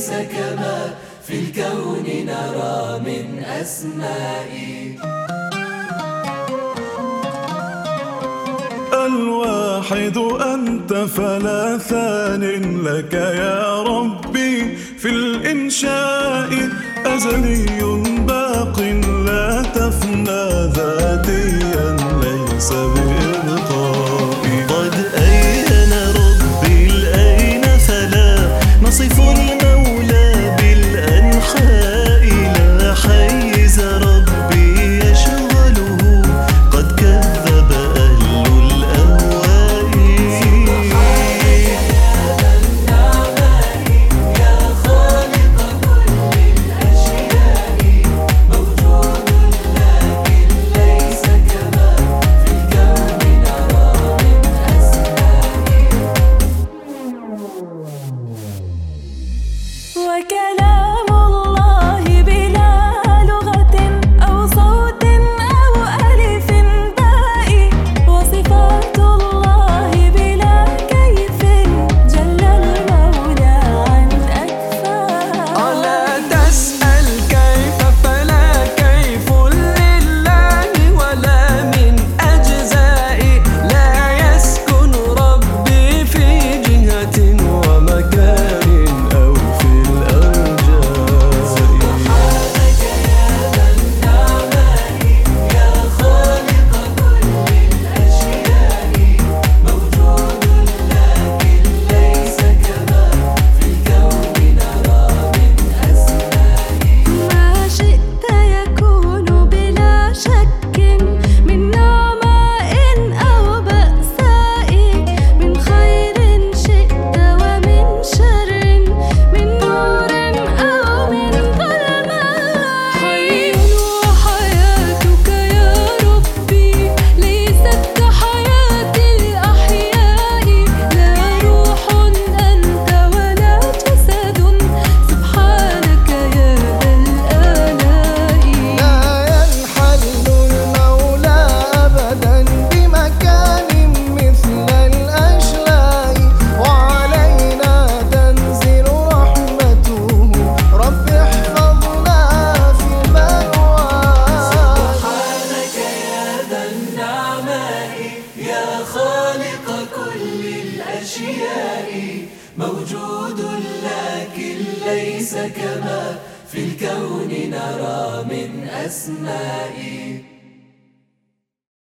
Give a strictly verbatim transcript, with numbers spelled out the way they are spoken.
ليس كما في الكون نرى من أسمائي. الواحد أنت فلا ثان لك يا ربي في الإنشاء، أزلي باق لا تفنى ذاتيا ليس بإبقاء. قد أين ربي الأين فلا نصف المولى بالأنحاء، لا حيز ربي يشغله قد كذب أهل الأهواء. سبحانك يا ذا النعماء يا خالق كل الأشياء، موجود لكن ليس كما في الكون نرى من أسمائي. وكلام الله بلا لغة أو صوت أو ألف باء، وصفات الله بلا كيف جل المولى عن أكفاء. لا تسأل كيف فلا كيف لله ولا من أجزائي، لا يسكن ربي في جهة ومكان أو في الأرجاء. سبحانك يا ذا النعماء يا خالق كل الأشياء، موجود لكن ليس كما في الكون نرى من أسمائي. ما شئت يكون بلا شك من نعماء أو بأساء، من خير شئت ومن شر، من نور أو من ظلماء. حي وحياتك يا ربي ليست كحياة الأحياء، لا روح أنت ولا جسد، سبحانك يا ذا الآلاء. لا ينحل المولى أبدا بمكان مثل الأشلاء، وعلينا تنزل رحمته رب احفظنا في المنوى. سبحانك يا ذا النعماء يا خالق كل الأشياء، موجود لكن ليس كما في الكون نرى من أسمائي.